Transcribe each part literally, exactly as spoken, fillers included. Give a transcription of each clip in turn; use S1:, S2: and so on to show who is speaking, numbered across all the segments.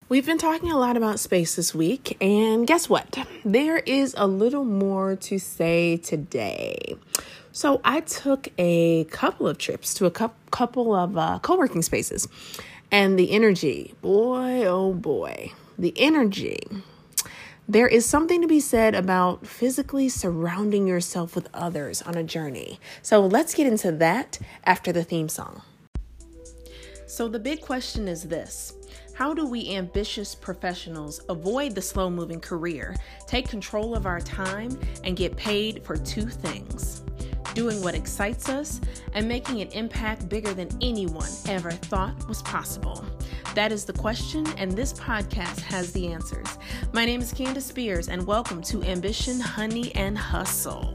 S1: We've been talking a lot about space this week, and guess what? There is a little more to say today. So I took a couple of trips to a couple of uh, co-working spaces, and the energy, boy, oh boy, the energy. There is something to be said about physically surrounding yourself with others on a journey. So let's get into that after the theme song. So the big question is this. How do we ambitious professionals avoid the slow-moving career, take control of our time, and get paid for two things? Doing what excites us and making an impact bigger than anyone ever thought was possible. That is the question, and this podcast has the answers. My name is Candace Spears, and welcome to Ambition, Honey, and Hustle.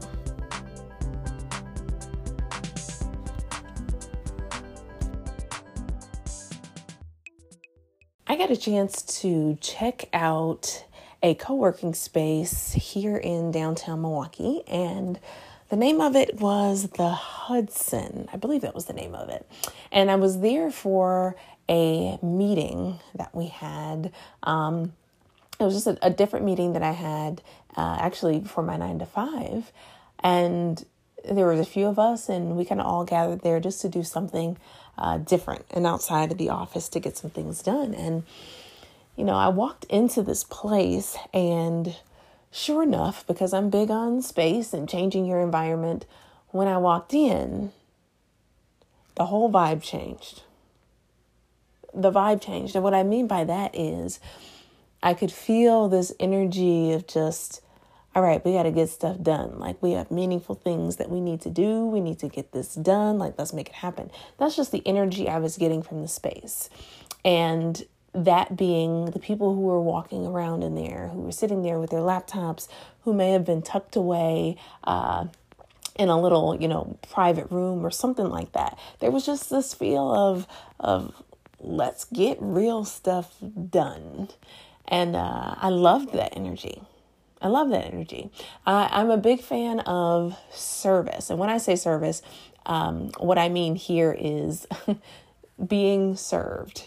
S1: I got a chance to check out a co-working space here in downtown Milwaukee, and the name of it was the Hudson. I believe that was the name of it. And I was there for a meeting that we had. Um, it was just a, a different meeting that I had uh, actually for my nine to five. And there was a few of us, and we kind of all gathered there just to do something uh, different and outside of the office to get some things done. And, you know, I walked into this place, and sure enough, because I'm big on space and changing your environment, when I walked in, the whole vibe changed. The vibe changed. And what I mean by that is I could feel this energy of just, all right, we got to get stuff done. Like, we have meaningful things that we need to do. We need to get this done. Like, let's make it happen. That's just the energy I was getting from the space. And that being the people who were walking around in there, who were sitting there with their laptops, who may have been tucked away uh, in a little, you know, private room or something like that. There was just this feel of, of let's get real stuff done. And uh, I loved that energy. I love that energy. Uh, I'm a big fan of service. And when I say service, um, what I mean here is being served.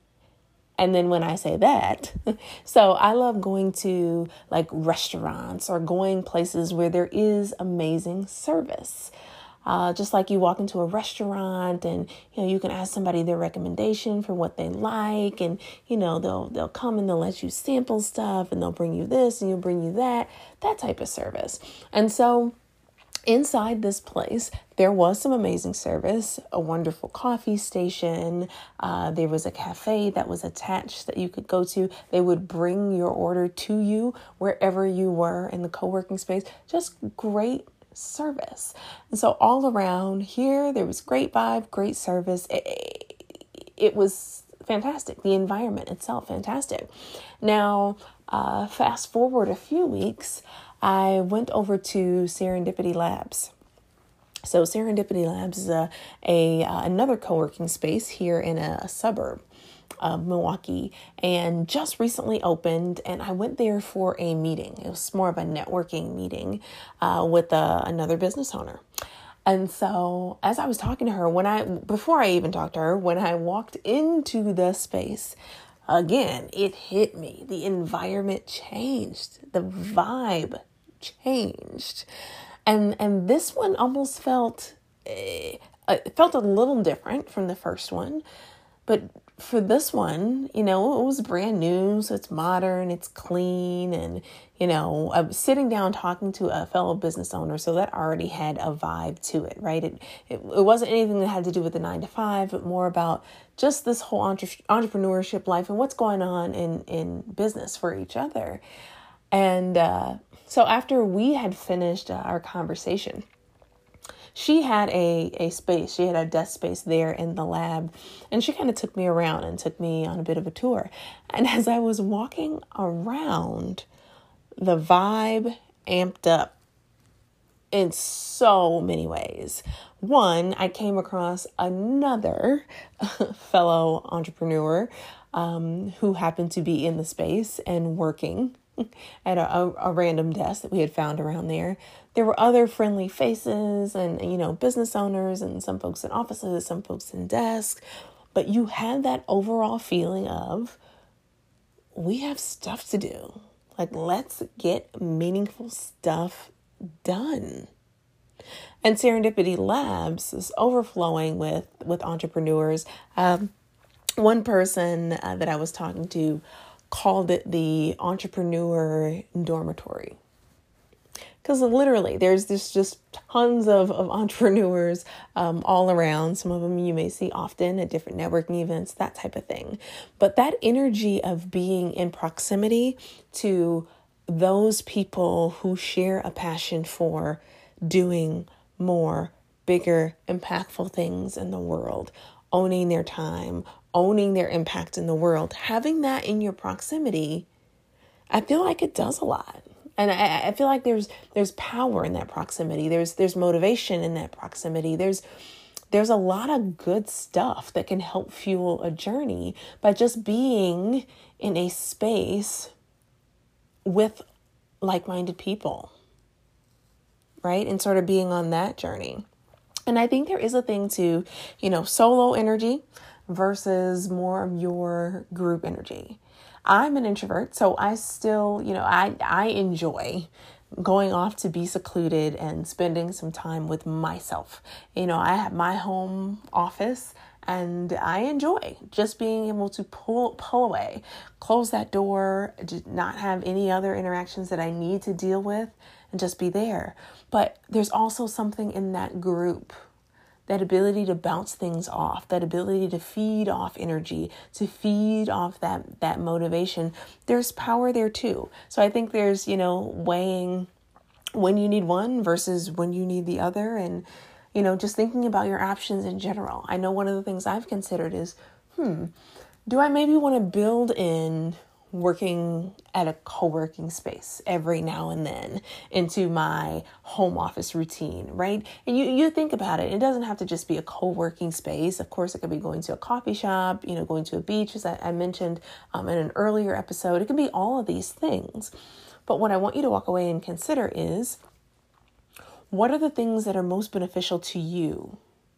S1: And then when I say that, so I love going to like restaurants or going places where there is amazing service. Uh, just like you walk into a restaurant and, you know, you can ask somebody their recommendation for what they like. And, you know, they'll they'll come and they'll let you sample stuff and they'll bring you this and you'll bring you that, that type of service. And so inside this place, there was some amazing service, a wonderful coffee station. Uh, there was a cafe that was attached that you could go to. They would bring your order to you wherever you were in the co-working space. Just great service. And so all around here, there was great vibe, great service. It, it was fantastic. The environment itself, fantastic. Now, uh, fast forward a few weeks, I went over to Serendipity Labs. So Serendipity Labs is a, a uh, another co-working space here in a, a suburb of Milwaukee, and just recently opened. And I went there for a meeting. It was more of a networking meeting uh, with uh, another business owner. And so as I was talking to her, when I before I even talked to her, when I walked into the space, again, it hit me. The environment changed. The vibe changed. And and this one almost felt, uh, it felt a little different from the first one. But for this one, you know, it was brand new. So it's modern, it's clean. And, you know, I was sitting down talking to a fellow business owner. So that already had a vibe to it, right? It, it, it wasn't anything that had to do with the nine to five, but more about just this whole entre- entrepreneurship life and what's going on in, in business for each other. And uh, so after we had finished uh, our conversation, she had a, a space, she had a desk space there in the lab, and she kind of took me around and took me on a bit of a tour. And as I was walking around, the vibe amped up in so many ways. One, I came across another fellow entrepreneur um, who happened to be in the space and working at a, a, a random desk that we had found around there. There were other friendly faces and, you know, business owners and some folks in offices, some folks in desks. But you had that overall feeling of we have stuff to do. Like, let's get meaningful stuff done. And Serendipity Labs is overflowing with, with entrepreneurs. Um, one person uh, that I was talking to called it the entrepreneur dormitory. Because literally, there's this just tons of, of entrepreneurs um, all around. Some of them you may see often at different networking events, that type of thing. But that energy of being in proximity to those people who share a passion for doing more, bigger, impactful things in the world, owning their time, owning their impact in the world, having that in your proximity, I feel like it does a lot. And I, I feel like there's there's power in that proximity. There's there's motivation in that proximity. There's there's a lot of good stuff that can help fuel a journey by just being in a space with like-minded people, right? And sort of being on that journey. And I think there is a thing to, you know, solo energy versus more of your group energy. I'm an introvert, so I still, you know, I, I enjoy going off to be secluded and spending some time with myself. You know, I have my home office and I enjoy just being able to pull, pull away, close that door, not have any other interactions that I need to deal with and just be there. But there's also something in that group, that ability to bounce things off, that ability to feed off energy, to feed off that, that motivation. There's power there too. So I think there's, you know, weighing when you need one versus when you need the other. And, you know, just thinking about your options in general. I know one of the things I've considered is, hmm, do I maybe want to build in working at a co-working space every now and then into my home office routine, right? And you, you think about it, it doesn't have to just be a co-working space. Of course, it could be going to a coffee shop, you know, going to a beach, as I, I mentioned um, in an earlier episode. It can be all of these things. But what I want you to walk away and consider is, what are the things that are most beneficial to you?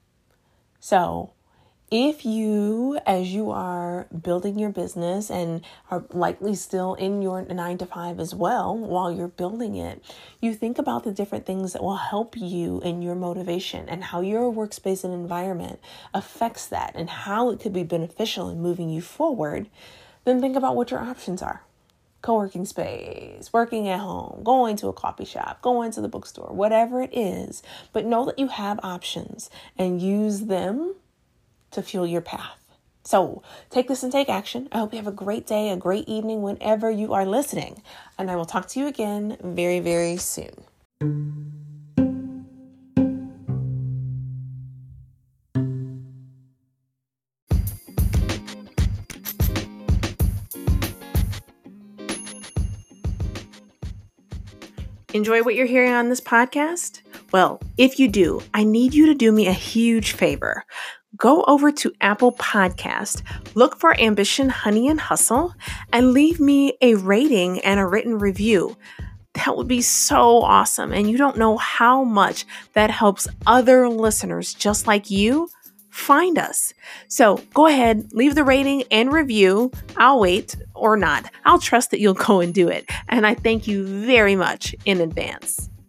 S1: So if you, as you are building your business and are likely still in your nine to five as well, while you're building it, you think about the different things that will help you in your motivation and how your workspace and environment affects that and how it could be beneficial in moving you forward, then think about what your options are. Co-working space, working at home, going to a coffee shop, going to the bookstore, whatever it is. But know that you have options and use them to fuel your path. So take this and take action. I hope you have a great day, a great evening whenever you are listening. And I will talk to you again very, very soon. Enjoy what you're hearing on this podcast? Well, if you do, I need you to do me a huge favor. Go over to Apple Podcast, look for Ambition, Honey, and Hustle, and leave me a rating and a written review. That would be so awesome. And you don't know how much that helps other listeners just like you find us. So go ahead, leave the rating and review. I'll wait or not. I'll trust that you'll go and do it. And I thank you very much in advance.